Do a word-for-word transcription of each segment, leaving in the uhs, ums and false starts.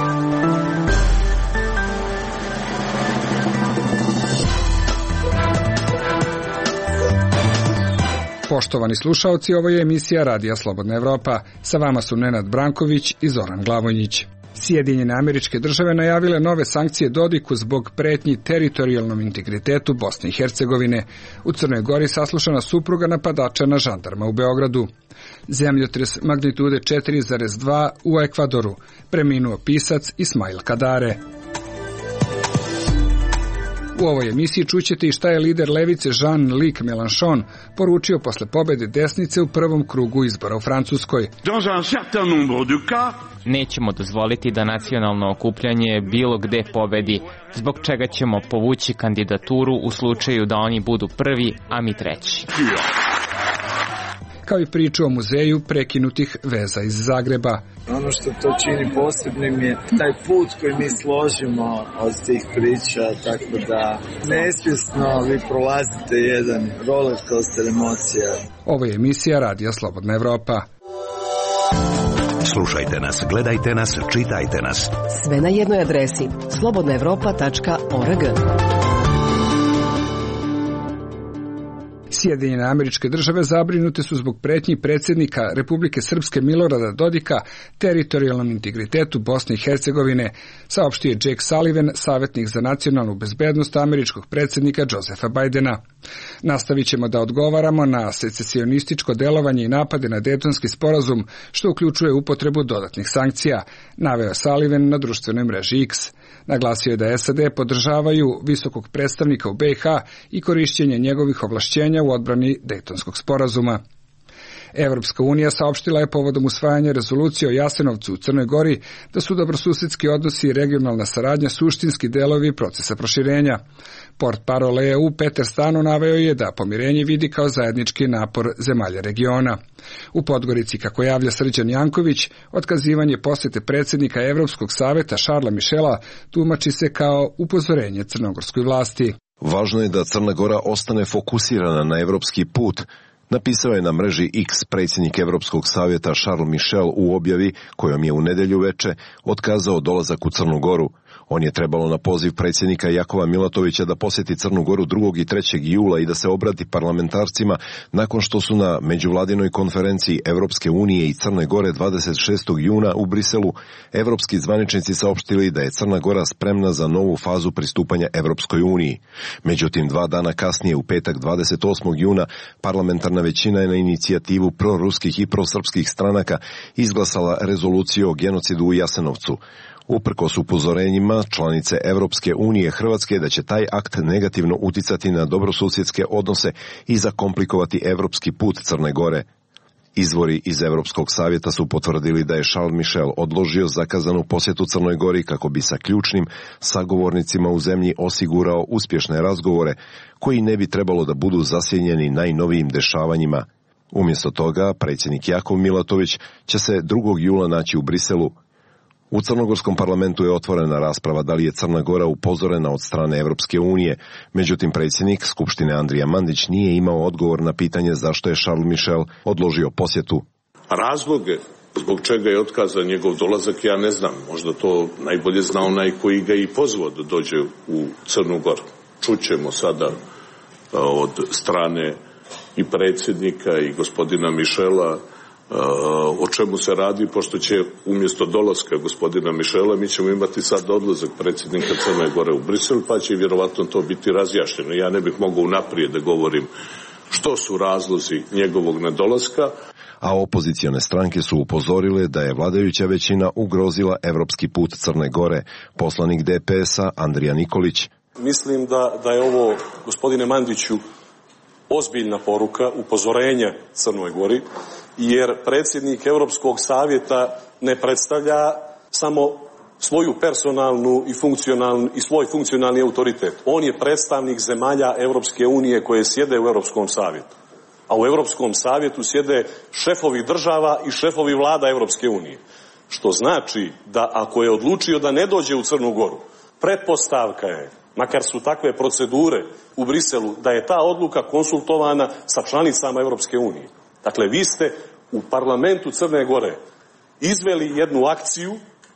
Poštovani slušaoci, ovo je emisija Radija Slobodna Evropa. Sa vama su Nenad Branković i Zoran Glavonjić. Sjedinjene Američke Države najavile nove sankcije Dodiku zbog pretnji teritorijalnom integritetu Bosne i Hercegovine. U Crnoj Gori saslušana supruga napadača na žandarma u Beogradu. Zemljotres magnitude četiri zarez dva u Ekvadoru. Preminuo pisac Ismail Kadare. U ovoj emisiji čućete i šta je lider levice Jean-Luc Mélenchon poručio posle pobede desnice u prvom krugu izbora u Francuskoj. Nećemo dozvoliti da nacionalno okupljanje bilo gde pobedi, zbog čega ćemo povući kandidaturu u slučaju da oni budu prvi, a mi treći. Kao i priču o muzeju prekinutih veza iz Zagreba. Ono što to čini posebnim je taj put koji mi složimo od tih priča, tako da nesvjesno vi prolazite jedan roller coaster emocija. Ovo je emisija Radija Slobodna Evropa. Slušajte nas, gledajte nas, čitajte nas. Sve na jednoj adresi slobodna evropa tačka org. Sjedinjene Američke Države zabrinute su zbog pretnji predsjednika Republike Srpske Milorada Dodika teritorijalnom integritetu Bosne i Hercegovine, saopštio je Jake Sullivan, savjetnik za nacionalnu bezbednost američkog predsjednika Josepha Bidena. Nastavit ćemo da odgovaramo na secesionističko delovanje i napade na Dejtonski sporazum, što uključuje upotrebu dodatnih sankcija, naveo Sullivan na društvenoj mreži X. Naglasio je da S A D podržavaju visokog predstavnika u B i H i korišćenje njegovih ovlašćenja u odbrani Dejtonskog sporazuma. Evropska unija saopštila je povodom usvajanja rezolucije o Jasenovcu u Crnoj Gori da su dobrosusedski odnosi i regionalna saradnja suštinski delovi procesa proširenja. Portparol E U Peter Stano naveo je da pomirenje vidi kao zajednički napor zemalja regiona. U Podgorici, kako javlja Srđan Janković, otkazivanje posete predsjednika Evropskog saveta Šarla Mišela tumači se kao upozorenje crnogorskoj vlasti. Važno je da Crna Gora ostane fokusirana na evropski put, napisao je na mreži X predsjednik Evropskog savjeta Charles Michel u objavi kojom je u nedjelju veče otkazao dolazak u Crnu Goru. On je trebalo na poziv predsjednika Jakova Milatovića da posjeti Crnu Goru drugog i trećeg jula i da se obrati parlamentarcima nakon što su na međuvladinoj konferenciji Evropske unije i Crne Gore dvadeset šestog juna u Briselu evropski zvaničnici saopštili da je Crna Gora spremna za novu fazu pristupanja Evropskoj uniji. Međutim, dva dana kasnije, u petak dvadeset osmog juna, parlamentarna većina je na inicijativu proruskih i prosrpskih stranaka izglasala rezoluciju o genocidu u Jasenovcu. Uprkos upozorenjima članice Evropske unije Hrvatske da će taj akt negativno uticati na dobrosusjedske odnose i zakomplikovati evropski put Crne Gore. Izvori iz Evropskog savjeta su potvrdili da je Charles Michel odložio zakazanu posjetu Crnoj Gori kako bi sa ključnim sagovornicima u zemlji osigurao uspješne razgovore koji ne bi trebalo da budu zasjenjeni najnovijim dešavanjima. Umjesto toga, predsjednik Jakov Milatović će se drugog jula naći u Briselu. U crnogorskom parlamentu je otvorena rasprava da li je Crna Gora upozorena od strane Evropske unije, međutim predsjednik Skupštine Andrija Mandić nije imao odgovor na pitanje zašto je Charles Michel odložio posjetu. Razloge zbog čega je otkazan njegov dolazak ja ne znam, možda to najbolje zna onaj koji ga i pozvao da dođe u Crnu Goru. Čućemo sada od strane i predsjednika i gospodina Michela o čemu se radi, pošto će umjesto dolaska gospodina Mišela mi ćemo imati sad odlazak predsjednika Crne Gore u Brisel, pa će vjerovatno to biti razjašnjeno. Ja ne bih mogao unaprijed da govorim što su razlozi njegovog nedolaska. A opozicione stranke su upozorile da je vladajuća većina ugrozila evropski put Crne Gore. Poslanik D P S-a Andrija Nikolić. Mislim da, da je ovo, gospodine Mandiću, ozbiljna poruka, upozorenje Crnoj Gori, jer predsjednik Europskog savjeta ne predstavlja samo svoju personalnu i funkcionalnu i svoj funkcionalni autoritet. On je predstavnik zemalja Europske unije koje sjede u Europskom savjetu. A u Europskom savjetu sjede šefovi država i šefovi vlada Europske unije. Što znači da ako je odlučio da ne dođe u Crnu Goru, pretpostavka je, makar su takve procedure u Briselu, da je ta odluka konsultovana sa članicama Europske unije. Dakle, vi ste u parlamentu Crne Gore izveli jednu akciju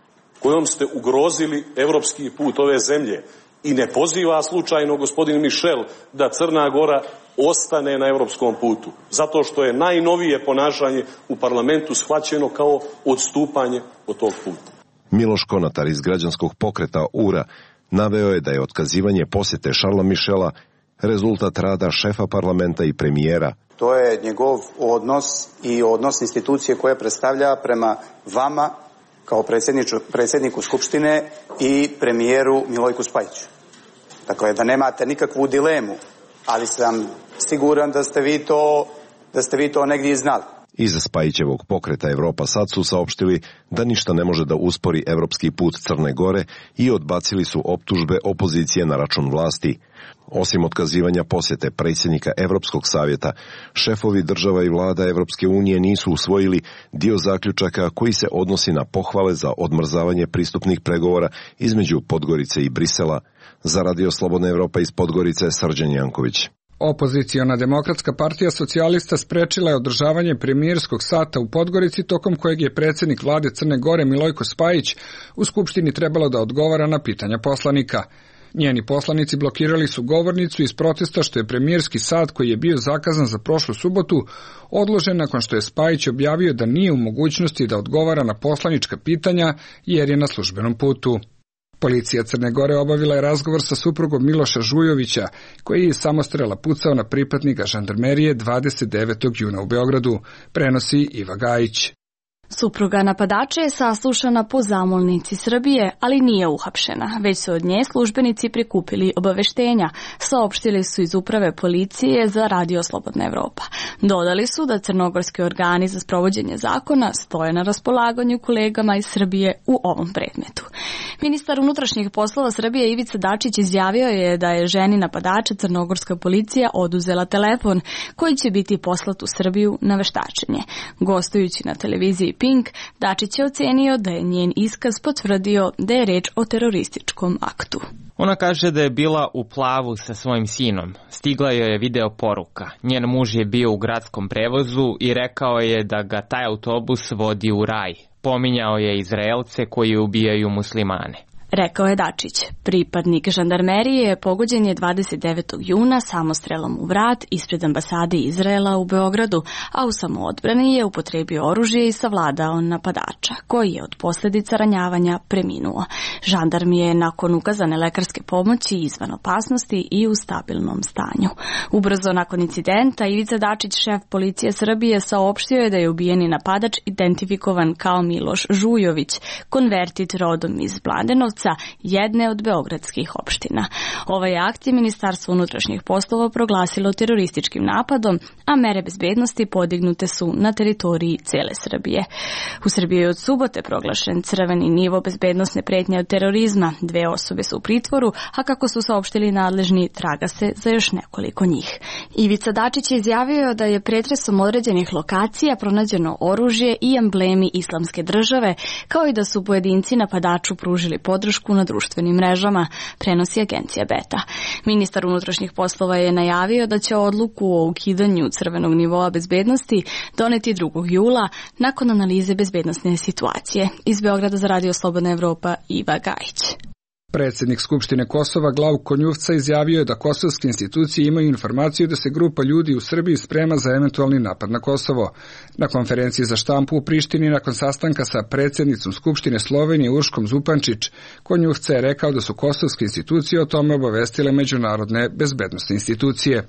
kojom ste ugrozili evropski put ove zemlje i ne poziva slučajno gospodin Mišel da Crna Gora ostane na evropskom putu, zato što je najnovije ponašanje u parlamentu shvaćeno kao odstupanje od tog puta. Miloš Konatar iz građanskog pokreta U R A naveo je da je otkazivanje posjete Šarla Mišela rezultat rada šefa parlamenta i premijera. To je njegov odnos i odnos institucije koje predstavlja prema vama kao predsjedniku Skupštine i premijeru Milojku Spajiću. Dakle, da nemate nikakvu dilemu, ali sam siguran da ste vi to, da ste vi to negdje znali. Iza Spajićevog pokreta Evropa sad su saopštili da ništa ne može da uspori evropski put Crne Gore i odbacili su optužbe opozicije na račun vlasti. Osim otkazivanja posjete predsjednika Evropskog savjeta, šefovi država i vlada Evropske unije nisu usvojili dio zaključaka koji se odnosi na pohvale za odmrzavanje pristupnih pregovora između Podgorice i Brisela. Za Radio Slobodna Evropa iz Podgorice, Srđan Janković. Opoziciona demokratska partija socijalista sprečila je održavanje premijerskog sata u Podgorici, tokom kojeg je predsjednik vlade Crne Gore Milojko Spajić u Skupštini trebalo da odgovara na pitanja poslanika. Njeni poslanici blokirali su govornicu iz protesta što je premijerski sat, koji je bio zakazan za prošlu subotu, odložen nakon što je Spajić objavio da nije u mogućnosti da odgovara na poslanička pitanja jer je na službenom putu. Policija Crne Gore obavila je razgovor sa suprugom Miloša Žujovića, koji je samostrela pucao na pripadnika žandarmerije dvadeset devetog juna u Beogradu, prenosi Iva Gajić. Supruga napadača je saslušana po zamolnici Srbije, ali nije uhapšena, već su od nje službenici prikupili obaveštenja, saopštili su iz uprave policije za Radio Slobodna Evropa. Dodali su da crnogorski organi za sprovođenje zakona stoje na raspolaganju kolegama iz Srbije u ovom predmetu. Ministar unutrašnjih poslova Srbije Ivica Dačić izjavio je da je ženi napadača crnogorska policija oduzela telefon koji će biti poslat u Srbiju na veštačenje. Gostujući na televiziji Pink, Dačić je ocenio da je njen iskaz potvrdio da je reč o terorističkom aktu. Ona kaže da je bila u Plavu sa svojim sinom. Stigla joj je video poruka. Njen muž je bio u gradskom prevozu i rekao je da ga taj autobus vodi u raj. Pominjao je Izraelce koji ubijaju muslimane. Rekao je Dačić. Pripadnik žandarmerije pogođen je dvadeset devetog juna samostrelom u vrat ispred ambasade Izraela u Beogradu, a u samoodbrani je upotrebio oružje i savladao napadača, koji je od posljedica ranjavanja preminuo. Žandarm je nakon ukazane lekarske pomoći izvan opasnosti i u stabilnom stanju. Ubrzo nakon incidenta, Ivica Dačić, šef policije Srbije, saopštio je da je ubijeni napadač identifikovan kao Miloš Žujović, konvertit rodom iz Mladenovca, jedne od beogradskih opština. Ovaj akt je Ministarstvo unutrašnjih poslova proglasilo terorističkim napadom, a mere bezbednosti podignute su na teritoriji cele Srbije. U Srbiji je od subote proglašen crveni nivo bezbednosne pretnje od terorizma. Dve osobe su u pritvoru, a kako su saopštili nadležni, traga se za još nekoliko njih. Ivica Dačić je izjavio da je pretresom određenih lokacija pronađeno oružje i emblemi islamske države, kao i da su pojedinci napadaču pružili podršku na društvenim mrežama, prenosi agencija Beta. Ministar unutrašnjih poslova je najavio da će odluku o ukidanju crvenog nivoa bezbednosti doneti drugog jula nakon analize bezbednosne situacije. Iz Beograda za Radio Slobodna Evropa, Iva Gajić. Predsjednik Skupštine Kosova Glavko Njuvca izjavio je da kosovske institucije imaju informaciju da se grupa ljudi u Srbiji sprema za eventualni napad na Kosovo. Na konferenciji za štampu u Prištini nakon sastanka sa predsjednicom Skupštine Slovenije Urškom Zupančić, Konjuvca je rekao da su kosovske institucije o tome obavestile međunarodne bezbednosne institucije.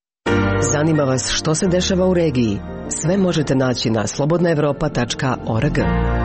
Zanima vas što se dešava u regiji? Sve možete naći na slobodna evropa tačka org.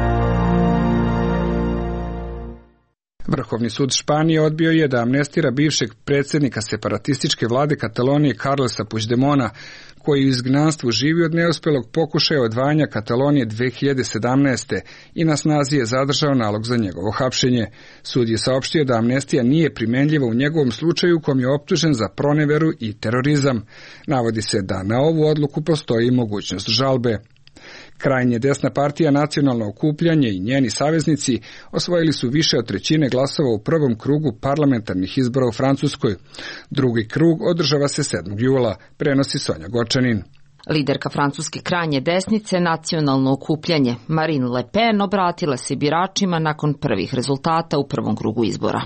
Vrhovni sud Španije odbio je da amnestira bivšeg predsjednika separatističke vlade Katalonije Carlesa Puigdemona, koji u izgnanstvu živi od neuspelog pokušaja odvajanja Katalonije dve hiljade sedamnaeste. i na snazi je zadržao nalog za njegovo hapšenje. Sud je saopštio da amnestija nije primenljiva u njegovom slučaju, kom je optužen za proneveru i terorizam. Navodi se da na ovu odluku postoji mogućnost žalbe. Krajnje desna partija Nacionalno okupljanje i njeni saveznici osvojili su više od trećine glasova u prvom krugu parlamentarnih izbora u Francuskoj. Drugi krug održava se sedmog jula, prenosi Sonja Gočanin. Liderka francuske krajnje desnice Nacionalno okupljanje Marine Le Pen obratila se biračima nakon prvih rezultata u prvom krugu izbora.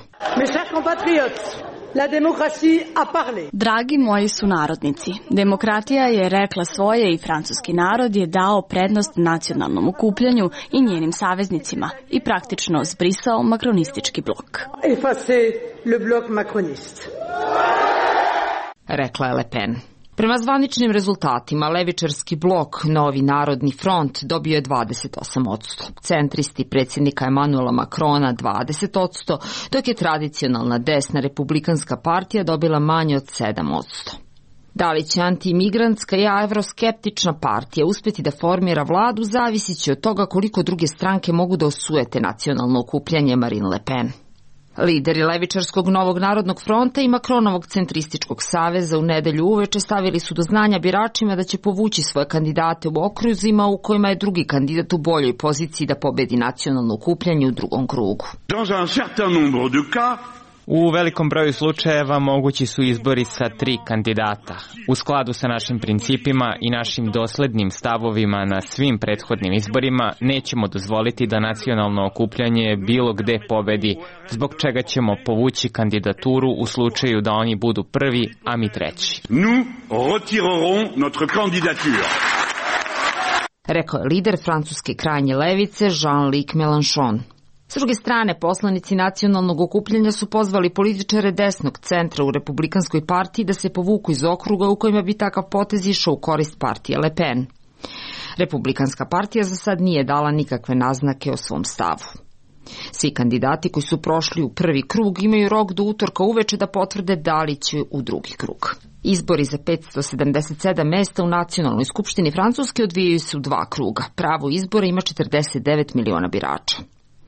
Dragi moji sunarodnici, demokratija je rekla svoje i francuski narod je dao prednost nacionalnom okupljanju i njenim saveznicima i praktično zbrisao makronistički blok. Rekla je Le Pen. Prema zvaničnim rezultatima, levičarski blok Novi narodni front dobio je dvadeset osam posto, centristi predsjednika Emanuela Macrona dvadeset posto, dok je tradicionalna desna republikanska partija dobila manje od sedam posto. Da li će antimigrantska i evroskeptična partija uspjeti da formira vladu, zavisit će od toga koliko druge stranke mogu da osujete nacionalno okupljanje Marine Le Pen. Lideri levičarskog Novog narodnog fronta i Macronovog centrističkog saveza u nedelju uveče stavili su do znanja biračima da će povući svoje kandidate u okruzima u kojima je drugi kandidat u boljoj poziciji da pobedi nacionalno okupljanje u drugom krugu. U velikom broju slučajeva mogući su izbori sa tri kandidata. U skladu sa našim principima i našim doslednim stavovima na svim prethodnim izborima nećemo dozvoliti da nacionalno okupljanje bilo gde pobedi, zbog čega ćemo povući kandidaturu u slučaju da oni budu prvi, a mi treći. Nous retirerons notre candidature. Rekao je lider francuske krajnje levice Jean-Luc Mélenchon. S druge strane, poslanici nacionalnog okupljanja su pozvali političare desnog centra u republikanskoj partiji da se povuku iz okruga u kojima bi takav potez išao u korist partije Le Pen. Republikanska partija za sad nije dala nikakve naznake o svom stavu. Svi kandidati koji su prošli u prvi krug imaju rok do utorka uveče da potvrde da li će u drugi krug. Izbori za petsto sedamdeset sedam mesta u Nacionalnoj skupštini Francuske odvijaju se u dva kruga. Pravo izbora ima četrdeset devet miliona birača.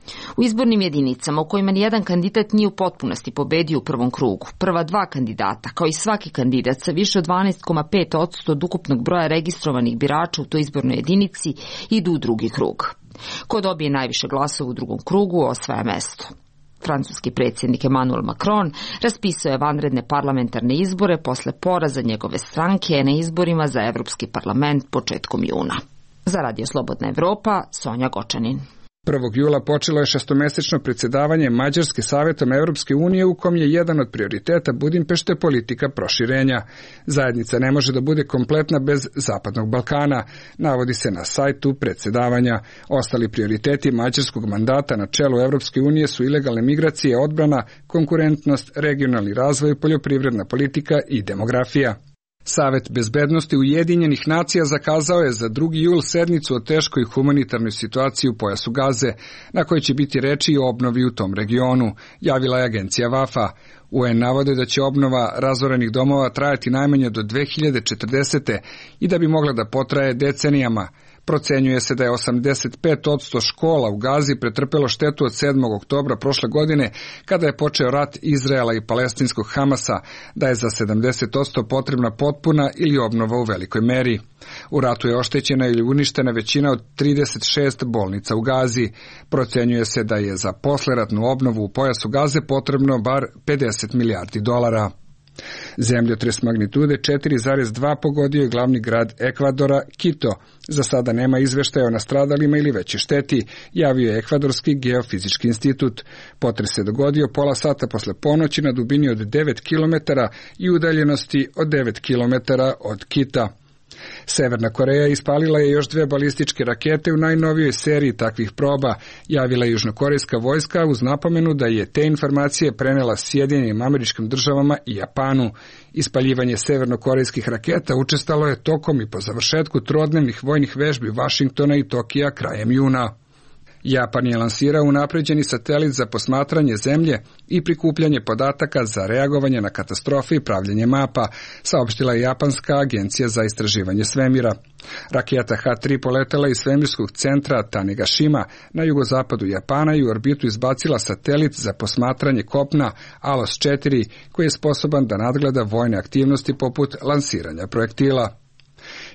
U izbornim jedinicama u kojima nijedan kandidat nije u potpunosti pobedio u prvom krugu, prva dva kandidata, kao i svaki kandidat sa više od dvanaest zarez pet posto od ukupnog broja registrovanih birača u toj izbornoj jedinici, idu u drugi krug. Ko dobije najviše glasova u drugom krugu, osvaja mesto. Francuski predsjednik Emmanuel Macron raspisao je vanredne parlamentarne izbore posle poraza njegove stranke na izborima za Evropski parlament početkom juna. Za Radio Slobodna Evropa, Sonja Gočanin. prvog jula počelo je šestomesečno predsjedavanje Mađarske Savetom Evropske unije u kom je jedan od prioriteta Budimpešte politika proširenja. Zajednica ne može da bude kompletna bez Zapadnog Balkana, navodi se na sajtu predsjedavanja. Ostali prioriteti mađarskog mandata na čelu Evropske unije su ilegalne migracije, odbrana, konkurentnost, regionalni razvoj, poljoprivredna politika i demografija. Savet bezbednosti Ujedinjenih nacija zakazao je za drugi jul sednicu o teškoj humanitarnoj situaciji u pojasu Gaze, na kojoj će biti reči i o obnovi u tom regionu, javila je agencija Vafa. U en navode da će obnova razorenih domova trajati najmanje do dve hiljade četrdesete i da bi mogla da potraje decenijama. Procenjuje se da je osamdeset pet posto škola u Gazi pretrpelo štetu od sedmog oktobra prošle godine, kada je počeo rat Izraela i palestinskog Hamasa, da je za sedamdeset posto potrebna potpuna ili obnova u velikoj meri. U ratu je oštećena ili uništena većina od trideset šest bolnica u Gazi. Procenjuje se da je za posleratnu obnovu u pojasu Gaze potrebno bar pedeset milijardi dolara. Zemljotres magnitude četiri zarez dva pogodio je glavni grad Ekvadora, Quito. Za sada nema izveštaja o nastradalima ili većoj šteti, javio je Ekvadorski geofizički institut. Potres se dogodio pola sata posle ponoći na dubini od devet kilometara i udaljenosti od devet kilometara od Kita. Severna Koreja ispalila je još dve balističke rakete u najnovijoj seriji takvih proba, javila je južnokorejska vojska uz napomenu da je te informacije prenela Sjedinjenim Američkim Državama i Japanu. Ispaljivanje severnokorejskih raketa učestalo je tokom i po završetku trodnevnih vojnih vežbi Vašingtona i Tokija krajem juna. Japan je lansirao unapređeni satelit za posmatranje zemlje i prikupljanje podataka za reagovanje na katastrofe i pravljenje mapa, saopštila je Japanska agencija za istraživanje svemira. Raketa ha tri poletela iz svemirskog centra Tanegashima na jugozapadu Japana i u orbitu izbacila satelit za posmatranje kopna Alos četiri, koji je sposoban da nadgleda vojne aktivnosti poput lansiranja projektila.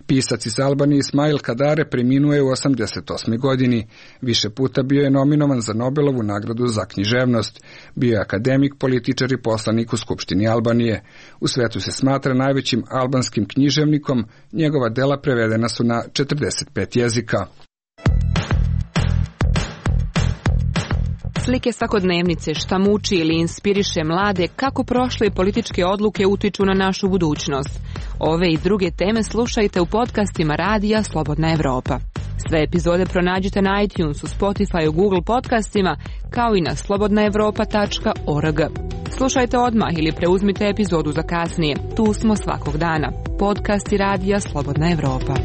Pisac iz Albanije Ismail Kadare preminuo je u osamdeset osmoj godini. Više puta bio je nominovan za Nobelovu nagradu za književnost. Bio je akademik, političar i poslanik u Skupštini Albanije. U svetu se smatra najvećim albanskim književnikom, njegova dela prevedena su na četrdeset pet jezika. Slike svakodnevnice, šta muči ili inspiriše mlade, kako prošle političke odluke utiču na našu budućnost. Ove i druge teme slušajte u podcastima Radija Slobodna Evropa. Sve epizode pronađite na iTunesu, Spotify, Google podcastima, kao i na slobodna evropa tačka org. Slušajte odmah ili preuzmite epizodu za kasnije. Tu smo svakog dana. Podcasti Radija Slobodna Evropa.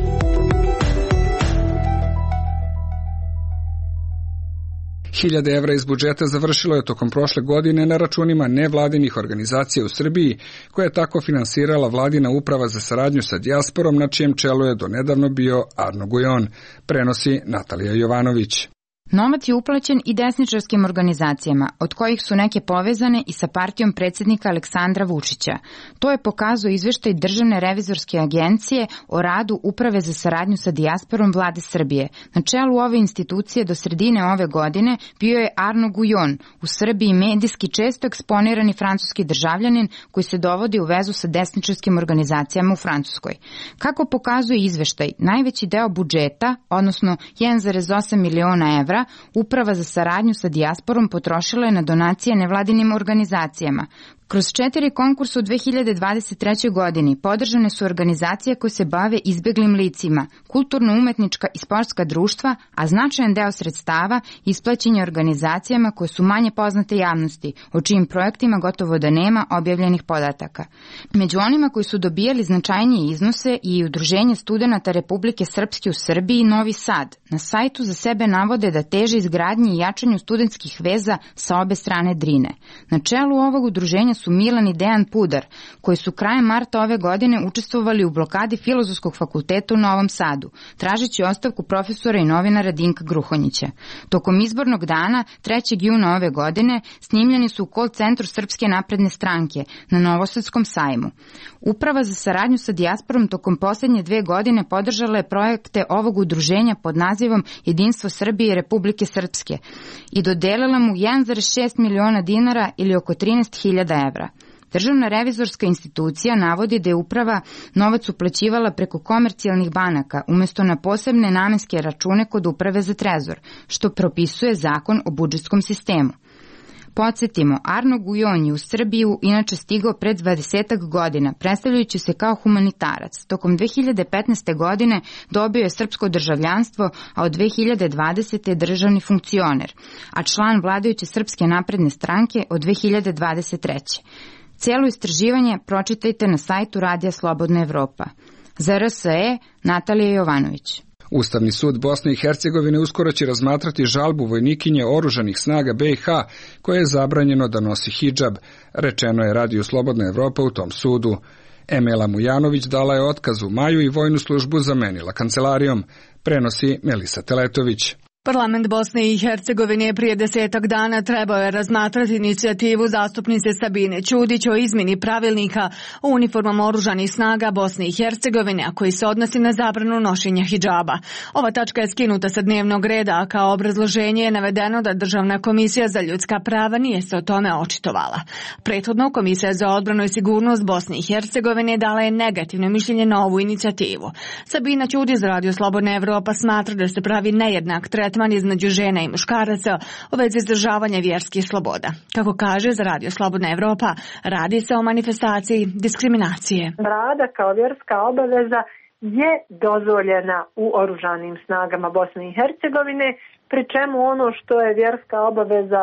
Hiljade evra iz budžeta završilo je tokom prošle godine na računima nevladinih organizacija u Srbiji, koja je tako finansirala vladina uprava za saradnju sa dijasporom, na čijem čelu je donedavno bio Arno Gujon, prenosi Natalija Jovanović. Novac je uplaćen i desničarskim organizacijama, od kojih su neke povezane i sa partijom predsjednika Aleksandra Vučića. To je pokazao izveštaj Državne revizorske agencije o radu Uprave za saradnju sa dijasporom Vlade Srbije. Na čelu ove institucije do sredine ove godine bio je Arno Gujon, u Srbiji medijski često eksponirani francuski državljanin koji se dovodi u vezu sa desničarskim organizacijama u Francuskoj. Kako pokazuje izveštaj, najveći deo budžeta, odnosno jedan zarez osam miliona evra, Uprava za saradnju sa dijasporom potrošila je na donacije nevladinim organizacijama. Kroz četiri konkursa u dve hiljade dvadeset trećoj godini podržane su organizacije koje se bave izbeglim licima, kulturno-umetnička i sportska društva, a značajan deo sredstava isplaćen je organizacijama koje su manje poznate javnosti, o čijim projektima gotovo da nema objavljenih podataka. Među onima koji su dobijali značajnije iznose i Udruženje studenata Republike Srpske u Srbiji Novi Sad. Na sajtu za sebe navode da teže izgradnji i jačanju studentskih veza sa obe strane Drine. Na čelu ovog udruženja su Milan i Dejan Pudar, koji su krajem marta ove godine učestvovali u blokadi Filozofskog fakulteta u Novom Sadu, tražeći ostavku profesora i novinara Dinka Gruhonjića. Tokom izbornog dana, trećeg juna ove godine, snimljeni su u call centru Srpske napredne stranke na Novosadskom sajmu. Uprava za saradnju sa dijasporom tokom posljednje dve godine podržala je projekte ovog udruženja pod nazivom Jedinstvo Srbije i Republike Srpske i dodelila mu jedan zarez šest miliona dinara ili oko trinaest hiljada evra. Državna revizorska institucija navodi da je uprava novac uplaćivala preko komercijalnih banaka umjesto na posebne namenske račune kod Uprave za trezor, što propisuje zakon o budžetskom sistemu. Podsjetimo, Arno Gujon je u Srbiju inače stigao pred dvadesetak godina, predstavljajući se kao humanitarac. Tokom dve hiljade petnaeste. godine dobio je srpsko državljanstvo, a od dve hiljade dvadesete. je državni funkcioner, a član vladajuće Srpske napredne stranke od dve hiljade dvadeset treće. Cijelo istraživanje pročitajte na sajtu Radija Slobodna Evropa. Za R S E, Natalija Jovanović. Ustavni sud Bosne i Hercegovine uskoro će razmatrati žalbu vojnikinje oružanih snaga B i H koje je zabranjeno da nosi hidžab, rečeno je Radiju Slobodna Evropa u tom sudu. Emela Mujanović dala je otkaz u maju i vojnu službu zamenila kancelarijom, prenosi Melisa Teletović. Parlament Bosne i Hercegovine je prije desetak dana trebao je razmatrati inicijativu zastupnice Sabine Ćudić o izmjeni pravilnika o uniformama oružanih snaga Bosne i Hercegovine, a koji se odnosi na zabranu nošenja hidžaba. Ova tačka je skinuta sa dnevnog reda, a kao obrazloženje je navedeno da Državna komisija za ljudska prava nije se o tome očitovala. Prethodno, Komisija za odbranu i sigurnost Bosne i Hercegovine dala je negativno mišljenje na ovu inicijativu. Sabina Ćudić za Radio Slobodna Evropa smatra da se pravi nejednak tretman između žena i muškaraca u vezi izdržavanja vjerskih sloboda. Kako kaže za Radio Slobodna Evropa, radi se o manifestaciji diskriminacije. Brada kao vjerska obaveza je dozvoljena u oružanim snagama Bosne i Hercegovine, pri čemu ono što je vjerska obaveza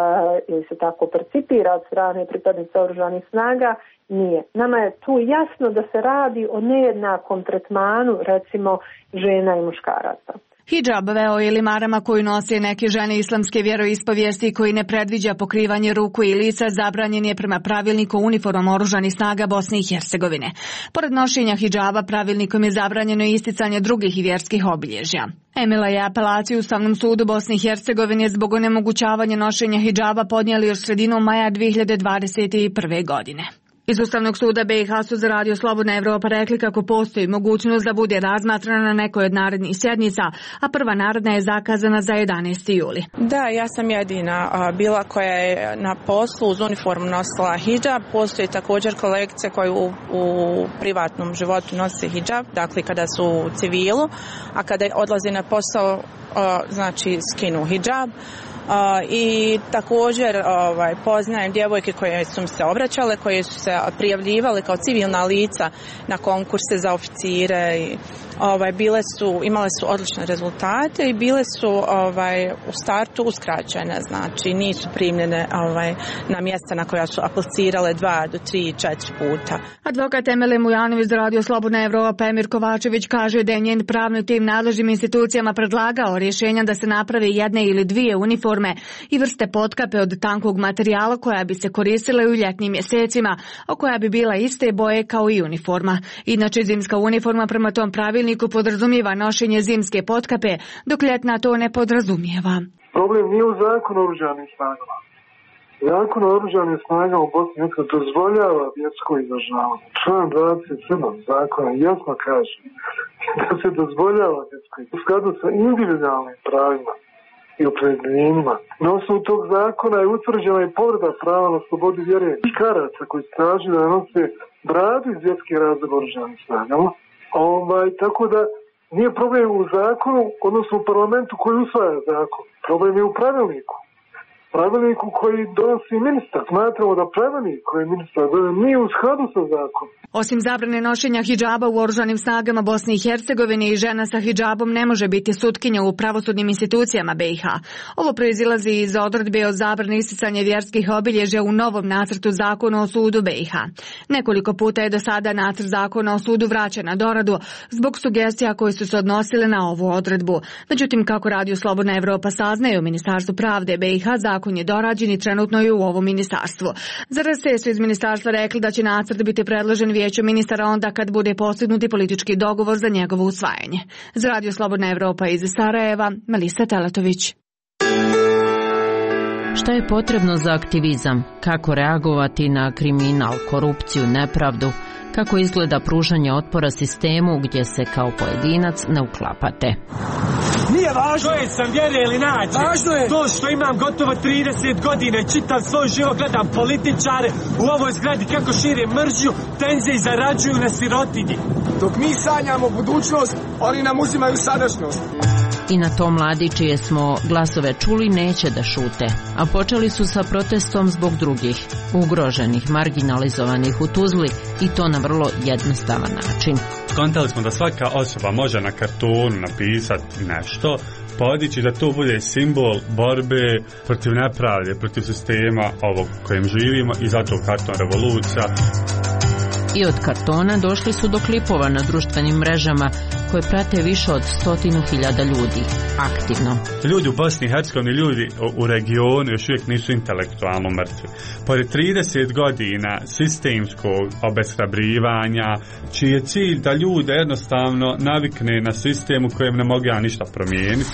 ili se tako percipira od strane pripadnica oružanih snaga nije. Nama je tu jasno da se radi o nejednakom tretmanu, recimo, žena i muškaraca. Hidžab, veo ili marama koju nose neke žene islamske vjeroispovijesti koji ne predviđa pokrivanje ruku i lica zabranjen je prema pravilniku o uniformama oružanih snaga Bosne i Hercegovine. Pored nošenja hidžaba, pravilnikom je zabranjeno isticanje drugih vjerskih obilježja. Emila je apelaciju u Ustavnom sudu Bosne i Hercegovine zbog onemogućavanja nošenja hidžaba podnijeli još sredinom maja dve hiljade dvadeset prve. godine. Iz Ustavnog suda B i H su za Radio Slobodna Evropa rekli kako postoji mogućnost da bude razmatrana na nekoj od narednih sjednica, a prva naredna je zakazana za jedanaesti juli. Da, ja sam jedina a, bila koja je na poslu uz uniformu nosila hidžab. Postoji također kolegice koje u, u privatnom životu nose hidžab, dakle kada su u civilu, a kada odlazi na posao, a, znači skinu hidžab. Uh, i također ovaj, poznajem djevojke koje su mi se obraćale, koje su se prijavljivale kao civilna lica na konkurse za oficire i ovaj, bile su, imale su odlične rezultate i bile su ovaj, u startu uskraćene, znači nisu primljene ovaj, na mjesta na koja su aplicirale dva do tri, četiri puta. Advokat Emile Mujanović za Radio Slobodna Evropa Emir Kovačević kaže da je njen pravni tim nadležnim institucijama predlagao rješenja da se naprave jedne ili dvije uniforme i vrste potkape od tankog materijala koja bi se koristila u ljetnim mjesecima, a koja bi bila iste boje kao i uniforma. Inače, zimska uniforma prema tom pravilniku podrazumijeva nošenje zimske potkape, dok ljetna to ne podrazumijeva. Problem nije u zakonu o oružanim snagama. Zakon o oružanim snagama u Bosni i Hercegovini dozvoljava vjersko izražavanje. Član dvadeset sedam zakona jasno kaže da se dozvoljava vjersko u skladu sa individualnim pravima i opredjeljenjima. Na osnovu tog zakona je utvrđena i povreda prava na slobodu vjere muškaraca koji traži da nose bradu iz vjerskih razloga oružanim snagama. Ovaj, tako da nije problem u zakonu, odnosno u parlamentu koji usvaja zakon. Problem je u pravilniku. Pravilniku koji donosi ministar. Smatramo da pravilnik koji je ministar nije u skladu sa zakonom. Osim zabrane nošenja hidžaba u oružanim snagama Bosne i Hercegovine, i žena sa hidžabom ne može biti sutkinja u pravosudnim institucijama B i H. Ovo proizilazi iz odredbe o zabrani isticanja vjerskih obilježja u novom nacrtu zakona o sudu B i H. Nekoliko puta je do sada nacrt zakona o sudu vraćen na doradu zbog sugestija koje su se odnosile na ovu odredbu. Međutim, kako Radio Slobodna Evropa saznaje u Ministarstvu pravde B i H, zakon je dorađen i trenutno je u ovom ministarstvu. Za R S su iz ministarstva rekli da će nacrt biti predložen Vijeću ministara onda kad bude postignuti politički dogovor za njegovo usvajanje. Za Radio Slobodna Evropa iz Sarajeva, Melisa Teletović. Šta je potrebno za aktivizam? Kako reagovati na kriminal, korupciju, nepravdu? Kako izgleda pružanje otpora sistemu gdje se kao pojedinac ne uklapate? Nije važno je sam vjere ili nađe. Važno je to što imam gotovo trideset godina i čitav svoj život gledam političare u ovoj zgradi kako šire mržnju, tenzije i zarađuju na sirotinji. Dok mi sanjamo budućnost, oni nam uzimaju sadašnjost. I na to mladi čije smo glasove čuli neće da šute, a počeli su sa protestom zbog drugih, ugroženih, marginalizovanih u Tuzli, i to na vrlo jednostavan način. Skontali smo da svaka osoba može na kartonu napisati nešto, podići da to bude simbol borbe protiv nepravde, protiv sistema ovog kojem živimo, i zato karton revolucija. I od kartona došli su do klipova na društvenim mrežama koje prate više od stotinu hiljada ljudi, aktivno. Ljudi u Bosni i Hercegovini, ljudi u regionu još uvijek nisu intelektualno mrtvi. Pored trideset godina sistemskog obeshrabrivanja, čiji je cilj da ljude jednostavno navikne na sistem u kojem ne mogu ja ništa promijeniti.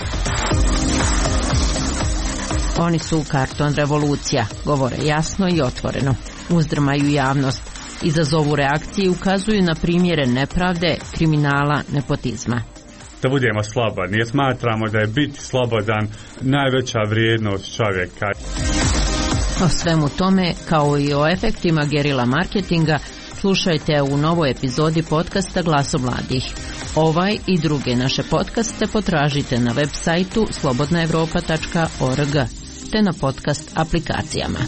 Oni su karton revolucija, govore jasno i otvoreno, uzdrmaju javnost, izazovu reakcije i ukazuju na primjere nepravde, kriminala, nepotizma. Da budemo slobodni, jer smatramo da je biti slobodan najveća vrijednost čovjeka. O svemu tome, kao i o efektima gerila marketinga, slušajte u novoj epizodi podcasta Glaso mladih. Ovaj i druge naše podcaste potražite na web sajtu slobodna evropa tačka org te na podcast aplikacijama.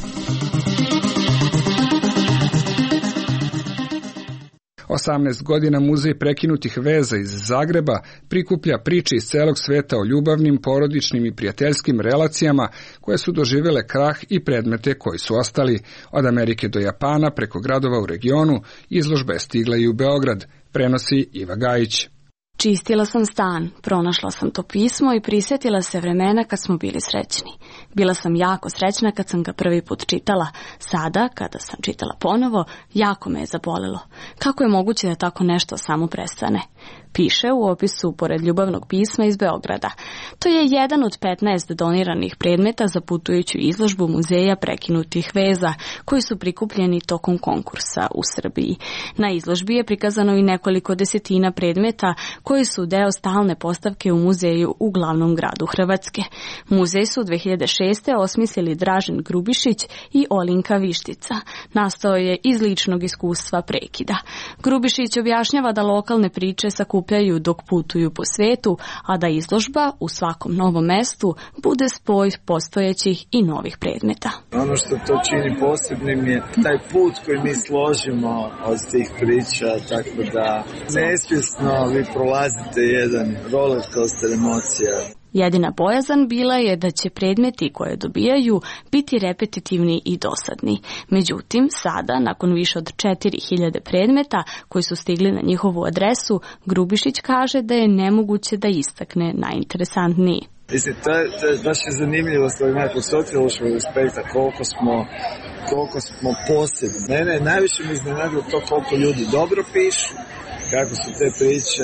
osamnaest godina Muzej prekinutih veza iz Zagreba prikuplja priče iz celog sveta o ljubavnim, porodičnim i prijateljskim relacijama koje su doživjele krah i predmete koji su ostali. Od Amerike do Japana, preko gradova u regionu, izložba je stigla i u Beograd, prenosi Iva Gajić. Čistila sam stan, pronašla sam to pismo i prisjetila se vremena kad smo bili srećni. Bila sam jako srećna kad sam ga prvi put čitala. Sada, kada sam čitala ponovo, jako me je zabolelo. Kako je moguće da tako nešto samo prestane? piše u opisu pored ljubavnog pisma iz Beograda. To je jedan od petnaest doniranih predmeta za putujuću izložbu Muzeja prekinutih veza, koji su prikupljeni tokom konkursa u Srbiji. Na izložbi je prikazano i nekoliko desetina predmeta koji su deo stalne postavke u muzeju u glavnom gradu Hrvatske. Muzej su dve hiljade šeste. osmislili Dražen Grubišić i Olinka Vištica. Nastao je iz ličnog iskustva prekida. Grubišić objašnjava da lokalne priče sakupljaju dok putuju po svetu, a da izložba u svakom novom mestu bude spoj postojećih i novih predmeta. Ono što to čini posebnim je taj put koji mi složimo od tih priča, tako da nesvjesno vi prolazite jedan roller coaster emocija. Jedina bojazan bila je da će predmeti koje dobijaju biti repetitivni i dosadni. Međutim, sada, nakon više od četiri hiljade predmeta koji su stigli na njihovu adresu, Grubišić kaže da je nemoguće da istakne najinteresantniji. Mislim, to je, to je baš je zanimljivo s ovim nekog sociološkog aspekta, koliko smo, koliko smo posebni. Mene najviše mi iznenadilo to koliko ljudi dobro pišu, kako su te priče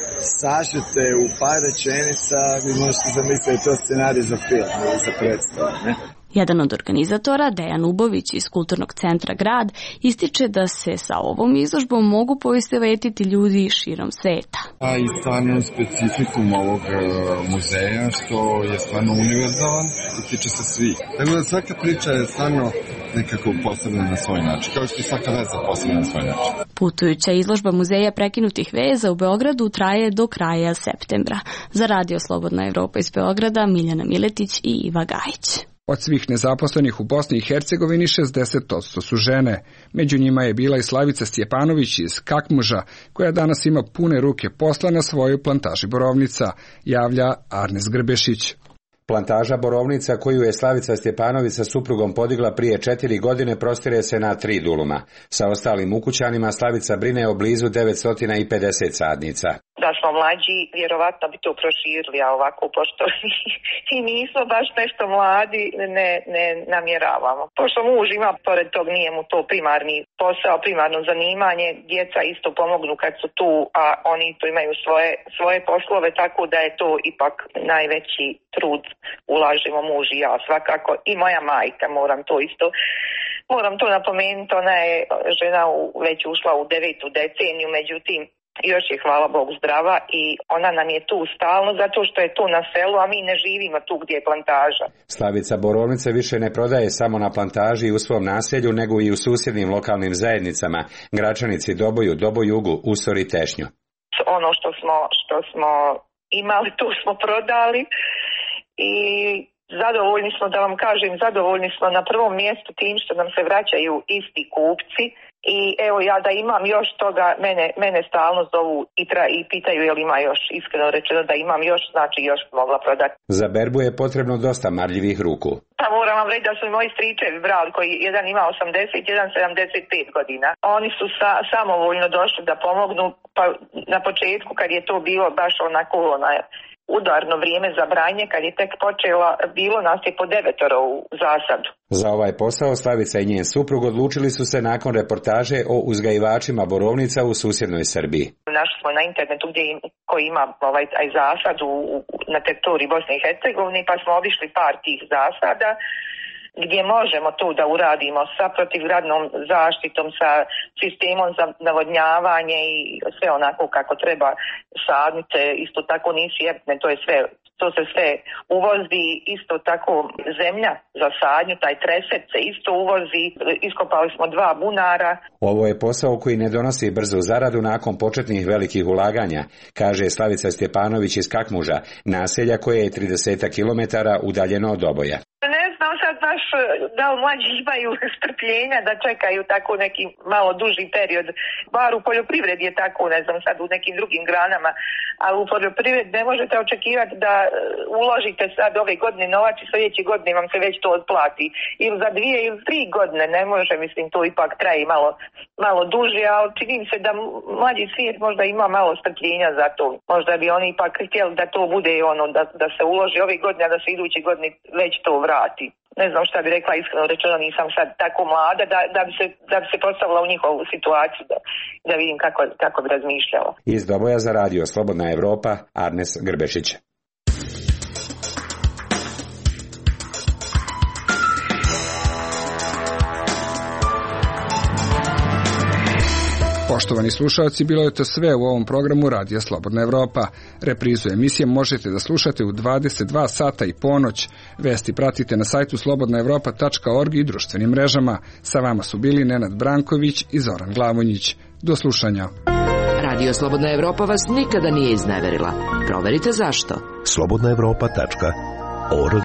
sažete u par rečenica, vi možete zamisliti to scenarij za film ili za predstavu, ne? Jedan od organizatora, Dejan Ubović iz Kulturnog centra Grad, ističe da se sa ovom izložbom mogu poistovetiti ljudi širom sveta. A i stvarno specifikum ovog muzeja, što je stvarno univerzalan i tiče se svih. Tako da svaka priča je stvarno nekako posebna na svoj način, kao što je svaka veza posebna na svoj način. Putujuća izložba Muzeja prekinutih veza u Beogradu traje do kraja septembra. Za Radio Slobodna Evropa iz Beograda, Miljana Miletić i Iva Gajić. Od svih nezaposlenih u Bosni i Hercegovini šezdeset posto su žene. Među njima je bila i Slavica Stjepanović iz Kakmuža, koja danas ima pune ruke posla na svojoj plantaži borovnica, javlja Arnes Grbešić. Plantaža borovnica koju je Slavica Stjepanović sa suprugom podigla prije četiri godine prostire se na tri duluma. Sa ostalim ukućanima Slavica brine o blizu devetsto pedeset sadnica. Da smo mlađi, vjerovatno bi to proširili, a ovako pošto i nismo baš nešto mladi, ne, ne namjeravamo. Pošto muž ima, pored tog nije mu to primarni posao, primarno zanimanje, djeca isto pomognu kad su tu, a oni tu imaju svoje, svoje poslove, tako da je to ipak najveći trud ulažemo muž i ja svakako, i moja majka, moram to isto moram to napomenuti, ona je žena u, već ušla u devetu deceniju, međutim još je, hvala Bogu, zdrava i ona nam je tu stalno zato što je tu na selu, a mi ne živimo tu gdje je plantaža. Slavica borovnice više ne prodaje samo na plantaži i u svom naselju, nego i u susjednim lokalnim zajednicama, Gračanici, Doboju, Dobojugu, Usor i Tešnju. Ono što smo, što smo imali, tu smo prodali i zadovoljni smo, da vam kažem, zadovoljni smo na prvom mjestu tim što nam se vraćaju isti kupci. I evo ja da imam još toga, mene, mene stalno zovu i, tra, i pitaju je li ima još, iskreno rečeno da imam još, znači još mogla prodati. Za berbu je potrebno dosta marljivih ruku. Pa moram vam reći da su moji stričevi brali, koji jedan ima osamdeset, jedan sedamdeset pet godina. Oni su sa, samovoljno došli da pomognu, pa na početku kad je to bilo baš onako onaj udarno vrijeme za branje, kad je tek počela, bilo nas je po devetoro u zasadu. Za ovaj posao Slavica i njen suprug odlučili su se nakon reportaže o uzgajivačima borovnica u susjednoj Srbiji. Našli smo na internetu gdje im, koji ima ovaj taj zasad u, na teritoriji Bosne i Hercegovine, pa smo obišli par tih zasada gdje možemo to da uradimo sa protivgradnom zaštitom, sa sistemom za navodnjavanje i sve onako kako treba. Sadnice isto tako nisu jeftine, to je sve, to se sve uvozi, isto tako zemlja za sadnju, taj treset se isto uvozi, iskopali smo dva bunara. Ovo je posao koji ne donosi brzu zaradu nakon početnih velikih ulaganja, kaže Slavica Stjepanović iz Kakmuža, naselja koje je trideset kilometara udaljeno od Doboja. Ne znam sad baš da li mlađi imaju strpljenja da čekaju tako neki malo duži period. Bar u poljoprivredi je tako, ne znam sad u nekim drugim granama, ali u poljoprivredi ne možete očekivati da uložite sad ove godine novac i sljedeće godine vam se već to odplati. Ili za dvije ili tri godine ne može, mislim to ipak traje malo, malo duže, ali čini se da mlađi svijet možda ima malo strpljenja za to. Možda bi oni ipak htjeli da to bude ono, da, da se uloži ove godine, a da se iduće godine već to vrati. ne znam šta bi rekla, iskreno rečeno nisam sad tako mlada da, da, bi, se, da bi se postavila u njihovu situaciju da, da vidim kako, kako bi razmišljala. Iz Doboja za radio Slobodna Evropa, Arnes Grbešić. Poštovani slušalci, bilo je to sve u ovom programu Radija Slobodna Evropa. Reprizu emisije možete da slušate u dvadeset dva sata i ponoć. Vesti pratite na sajtu slobodna evropa tačka org i društvenim mrežama. Sa vama su bili Nenad Branković i Zoran Glavonjić. Do slušanja. Radio Slobodna Evropa vas nikada nije izneverila. Proverite zašto. slobodna evropa tačka org